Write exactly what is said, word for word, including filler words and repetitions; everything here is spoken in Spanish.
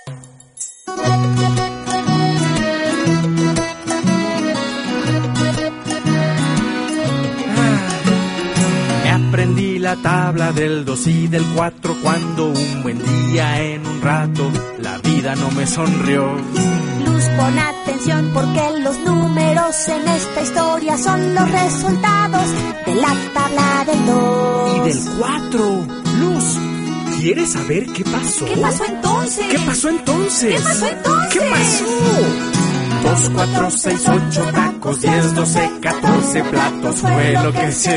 Me aprendí la tabla del dos y del cuatro cuando un buen día en un rato la vida no me sonrió. Luz, pon atención porque los números en esta historia son los resultados de la tabla del dos. Y del cuatro. Luz, ¿quieres saber qué pasó? ¿Qué pasó entonces? ¿Qué pasó entonces? ¿Qué pasó entonces? ¿Qué pasó? Dos, cuatro, seis, ocho tacos, diez, doce, catorce platos fue lo que se